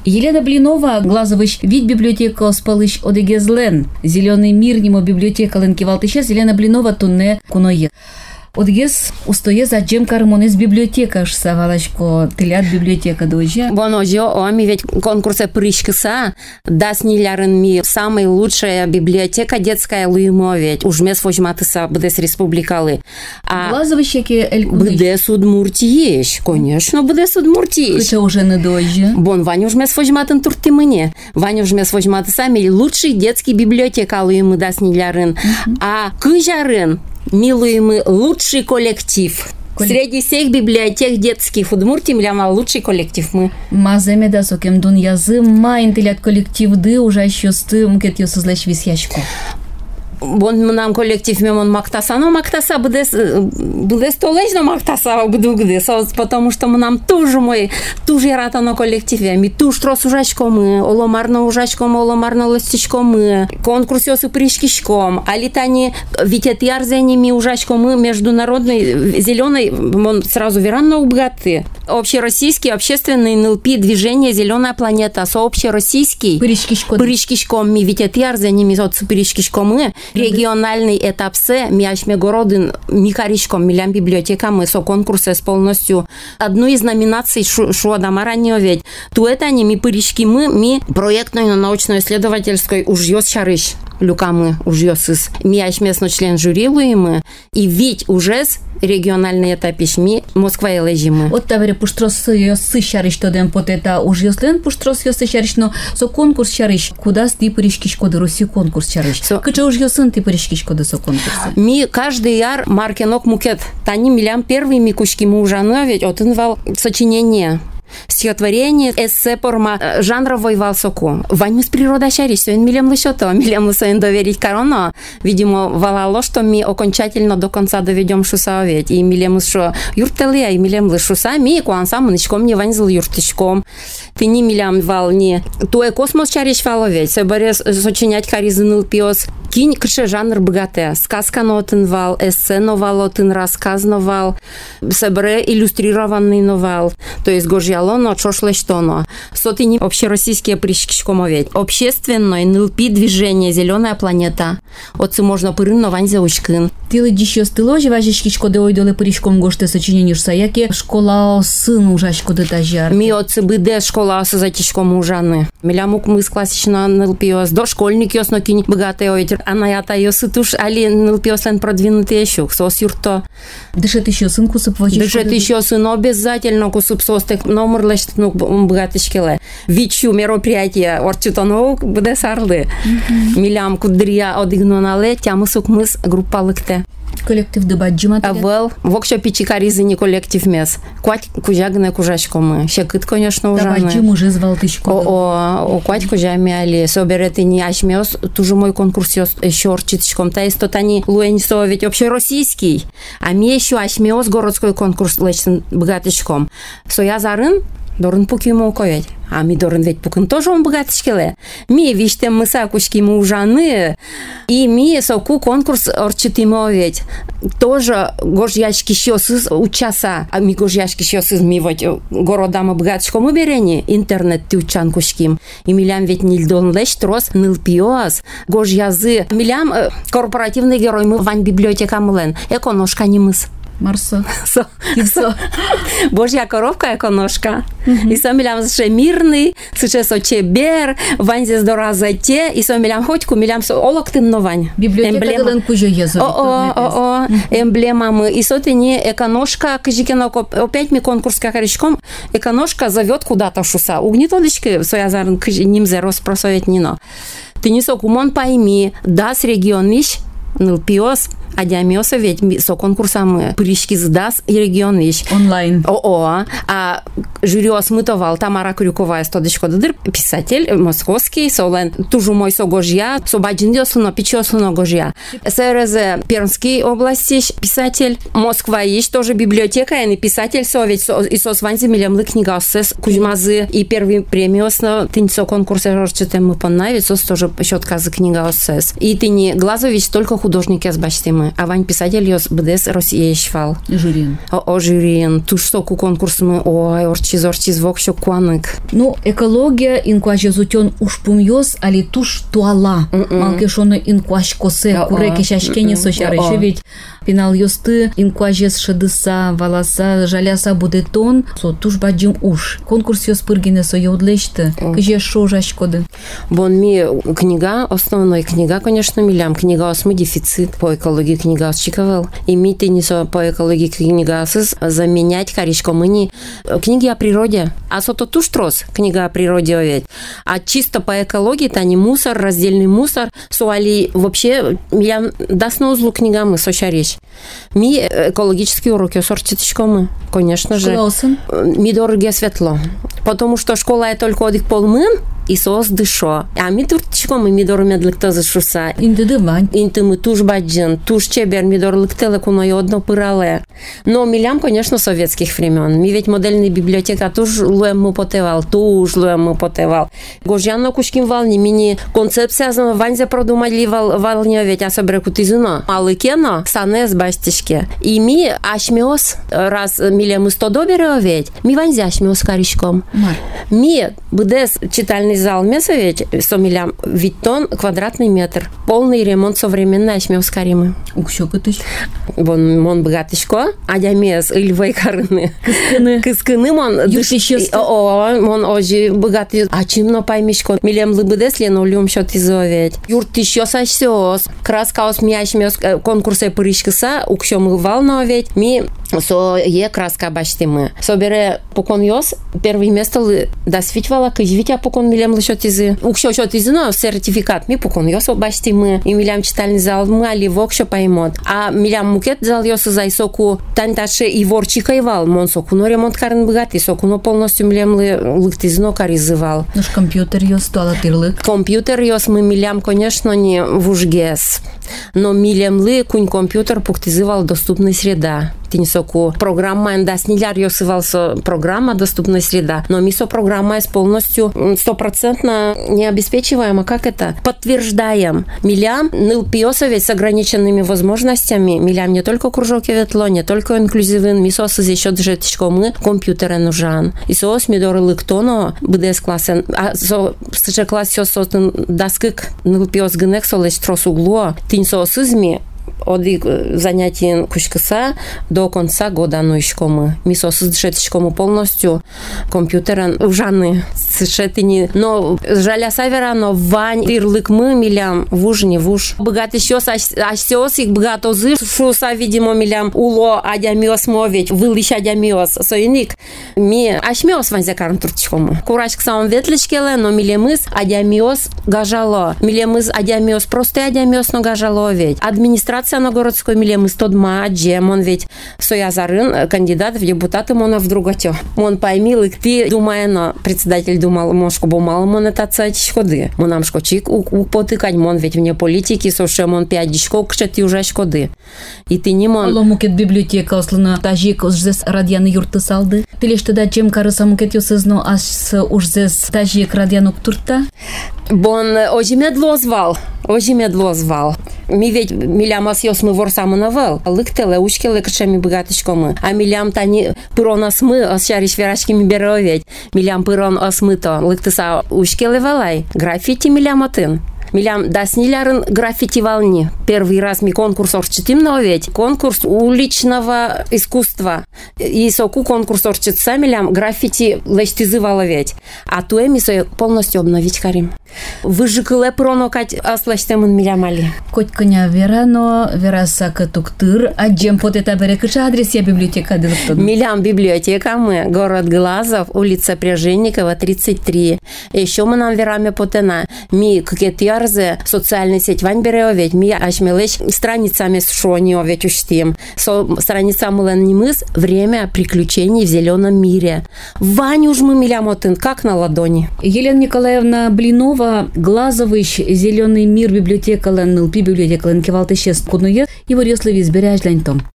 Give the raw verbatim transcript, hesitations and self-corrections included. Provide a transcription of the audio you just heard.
Елена Блинова, глазовыш вид библиотека спалыш одегезлен. Зеленый мир нимо библиотека ленкивалтыша. Елена Блинова тунне куное. Одгез устоє за джем кармонез библиотека шсавалашко тылят библиотека дojе. Боно жо, ами ведь конкурсы прышкыса, да снилярын ми самая лучшая библиотека детская луимо ведь уж мес возьматыса бдес республикалы. А глазовыщеке элькуны. Бдес Удмуртии есть, конечно, бдес Удмуртии. Кыча уже не дojе. Бон Ваня уж мес возьматын турты мне. Ваня уж мес возьматы сами лучший детский библиотека луимо да снилярын. А кыжарын милуемый лучший коллектив. Коллек... Среди всех библиотек детских в Удмуртии мляма лучший коллектив мы. Маземе да сокем дун язы ма интеллект коллектив ды уже еще сты мкет ё созлач висяшку. Бон нам коллектив мемон мактаса, но мактаса бдес бдес толечно мактаса бдугды, потому что мы нам тоже мой тоже рата на коллективе, ми туж трос ужачко мы, оломарно ужачко мы, оломарно ластичко мы, конкурс ёсы пришкишком, а летани ведь это ярзени ми ужачко мы международный зеленый, он сразу веранно убгаты. Общероссийский общественный эн эл пи движение «Зеленая планета», сообщероссийский пришкишком ми ведь это ярзени ми от пришкишком мы. Региональный этап С, Миашмегородын, Микаришком, Милям библиотека, мы со конкурса с полностью одну из номинаций Шуадамара не ведь. То это они ми пыришки мы, ми проектную научно-исследовательской уж ёс шарыш. Люка мы уж ёс из Миашмесно член жюри луимы. И ведь уже с региональный этап ми Москва и лежимы. Вот тавре пуштрос ёсы шарыш тоден под это уж ёслен пуштрос ёсы шарыш, но со конкурс шарыш. Куда сты пыришки шкоды Руси конкурс шарыш. Кыча уж ёсын ты пыришки шкоды со конкурса. Ми каждый яр маркенок мукет. Тани милям первый ми кучки мы уже ведь отынвал сочинение. Стихотворение, эссе, порма, жанровой валсоку. Вань с природа шариш, сегодня милем лышото, милем лысоин доверить корону. Видимо, валало, что мы окончательно до конца доведем шуса ведь. И милем лышо юртелия, и милем лышуса, ми куансам нычком не ванзил юртычком. Ты не милям вал, не. Туэ космос шариш вало ведь. Соборе сочинять каризыныл пиос. Кинь кыше жанр богате. Сказка нотын вал, эссе новал, отын рассказ новал. Соборе иллюстрированный новал. То есть гожья лоно, чошле что-но. Сотыни общероссийские пришкишкомо ведь. Общественное эн эл пи движение «Зеленая планета». Отцы можно пырын, но вань заучкын. Ты лыдищё стыло, важишки шкоды ойдолы пыришком гошты сочинению шсаяки. Школа сын ужашко детажар. Ми отцы быде школа осы затишком ужаны. Милямук мы с классично эн эл пи ос. Дошкольник ёс, но кинь богатый ойдер. Она ята ёсы туш, али эн эл пи ос лен продвинутый щук. Сос юрто. Дышет еще сын кусып вачишко. Дышет еще сын обязательно кусып состык. Номер лишь ну богатышкеле. Вичу мероприятие орчутонов буде сарлы. Милям кудрия одигнонале тямысук мыс группа лыкте. Коллектив дебаджима. Авел, вокщо пичикаризы не коллектив мес. Куать кужагне кужашко мы. Щекыт, конечно, ужаны. Дебаджим уже звал тычко. О, о, куать кужами али. Соберете не ашмёс, тужу мой конкурс еще орчитычком. Та есть тот они луэньсо ведь общероссийский. А мне еще ашмёс городской конкурс лечен богатычком. Со я зарын, дорын пуки ему уковять. А ми дорын ведь пукын тоже он богатышкеле. Ми виштем мы сакушки мы ужаны. И ми соку конкурс орчитимо ведь. Тоже гожьячки щёсы учаса. А ми гожьячки щёсы ми вот городам богатышком уберени. Интернет ты учанкушким. И милям ведь нильдон лещ трос нылпиос. Гожьязы. Милям корпоративный герой мы вань библиотека млен. Эконошка не мыс. Марсо. Со. Со. Божья коровка эконошка. Mm-hmm. И сомилям ще мирный, суче соче бер, вань здесь доразате, и сомилям хотьку, милям со олоктын новань. Библиотека дылен кужо езо. О, о, о, эмблема мы. И сотыни эконошка, кыжикенок, опять ми конкурс какаричком, эконошка зовет куда-то в шуса. Угнетолечки, соязарн нимзе роспросовет нино. Ты не сок умон пойми, дас регион вещь, нылпиос, а диамиоса ведь со конкурсом пришки сдас и регион вещь. Онлайн. О-о. А жюри осмытовал Тамара Крюкова, стодочко дыдыр, писатель московский, солен, тужу мой со гожья, собаджин дёслуно, пичёслуно гожья. СРЗ Пермский области, писатель, Москва есть, тоже библиотека, и писатель со, ведь со, и со сванзи милем лы книга осес, кузьмазы, и первый премиосно, ты не со конкурса рожчатым мы понна, ведь сос тоже щетка за книга осес. И ты не Глазович, только художники с бачтимы. мы. А вань писатель ёс бдес Россиешвал. Жюрин. О жюрин. Туш соку конкурс мы. Ой, орчиз, орчиз, вокщо куанык. Ну, экология инкуаже зутён ушпум ёс, али туш туала. Малке шоно инкуаж косе, куреке шашкене сочарышы, ведь пинал ёсты, инкуаже шедыса, валаса, жаляса будетон, со туш баджим уш. Конкурс ёс пыргине со ёудлешты. Кыже шо жашкоды. Бон ми книга, основной книга, конечно, милям. Книга осмы дефицит по экологии книга осчиковал. И ми ты не со по экологии книга сыз заменять коричко мы книги о природе. А со то туш трос книга о природе оведь. А чисто по экологии то не мусор, раздельный мусор. Суали вообще милям даст на узлу книга мы соча речь. Ми экологические уроки осорчиточко мы, конечно же. Ми дороге светло. Потому что школа я только одих полмын, и сос дышо. А ми туртичко мы мидор медликта зашуса. Инты дывань. Инты мы туш баджин, туш чебер мидор ликтеле куно одно пырале. Но милям, конечно, советских времен. Ми ведь модельная библиотека туж луем мы потевал, туж луем мы потевал. Гожьяно кучким вални, мини концепция ванзя продумали вал валня ведь особенно кутизуно. Малыкено санес бастишке. И ми ашмиос раз милям мы сто доберео ведь. Ми ванзя ашмиос каричком. Ми бдес читальный зал месович сто милям виттон квадратный метр. Полный ремонт современный ашмиос каримы. Укшо кытыш. Вон мон богатышко, адямес ильвей карны. Кыскыны. Кыскыны мон. О, мон ожи богатый. А чимно паймишко. Милям лыбыдес лено улюм счет изовет. Юрт еще сосёс. Краска ос ми ашмиос конкурсе пырышкыса. Укшо мы вално ведь. Ми со е краска башти мы. Собере покон ёс. Первое место досвитвала кыжвитя покон милям лышот изы. Укшо счет изы, но сертификат ми покон ёс башти мы. И милям читальный зал мы али вокшо поймот. А милям мукет зал ёс за соку танташе и ворчика и вал. Мон соку но ремонт карен богатый. Соку но полностью милям лыкт изно каризывал. Наш компьютер ёс туала тырлык. Компьютер ёс мы милям, конечно, не в ужгес. Но милям лы кунь компьютер пуктизывал доступная среда. Тинь соку программа да сниляр ёсывал со программа доступная среда. Но мисо программа есть полностью стопроцентно не обеспечиваем. А как это? Подтверждаем. Милям ныл пиосовец с ограниченными возможностями. Милям не только кружок и ветло, не только инклюзивен. Мисо с еще джетичко мы компьютеры нужан. И соос мидоры лыктоно бдс классен. А со сже класс сосотен даскык ныл пиос гынек солеч трос угло. Тинь соос изми от занятий кучкаса до конца года ну еще мы. Мисо сдшетичко мы полностью компьютерен ужаны сшетини. Но жаля савера, но вань ирлык мы милям в уж не в уж. Богат еще асёс их богато зы шуса видимо милям уло адямиос мовить вылыш адямиос соиник. Ми ашмиос вань закарн турчко мы. Курачк сам ветличкеле, но милемыс адямиос гажало. Милемыс адямиос просто адямиос но гажало ведь. Администрация на городской миле мы сто два джем, он ведь соязарын кандидат в депутаты мона в друготё. Он поймил и ты думая, но председатель думал, мошку бумал мон это цать шкоды. Монам шкочик у потыкать мон ведь вне политики, соше мон пять дишко кшети уже шкоды. И ты не мон. Ломукет библиотека ослана тажик ужзес радианы юрты салды. Ты лишь тогда джем карыса мукет ёсызно аж ужзес тажик радианук турта. Бон ожи медло звал, ожи медло звал. Ми ведь милям асьос мы вор саму навел. Лыктеле, учкеле кршами богаточко мы. А милям тани пырон осмы, осчариш верашки ми беро ведь. Милям пырон осмыто. Лыктеса учкеле валай. Граффити милям отын. Милям даснилярын граффити волни. Первый раз ми конкурс орчитим но ведь. Конкурс уличного искусства. И соку конкурс орчитса милям граффити лечтизывала ведь. А туэми со полностью обновить карим. Выжикыле пронокать аслаштемын милям али. Коть коня вера, но вера сака туктыр. А джем под это берекыша адрес я библиотека дылыктын. Милям библиотека мы. Город Глазов, улица Пряженникова, тридцать три. Еще мы нам верами потена. Ми кокетья социальная сеть вань берео ведь ми ашмелеш страницами с шонио ведь уштим. Со страницами леннимыс время приключений в зеленом мире. Вань уж мы милямотын, как на ладони. Елена Николаевна Блинова, Глазовыш, Зеленый мир, библиотека Лен НЛП, библиотека Лен Кевалтышес, Куднуе, его реслови избиряешь лентом.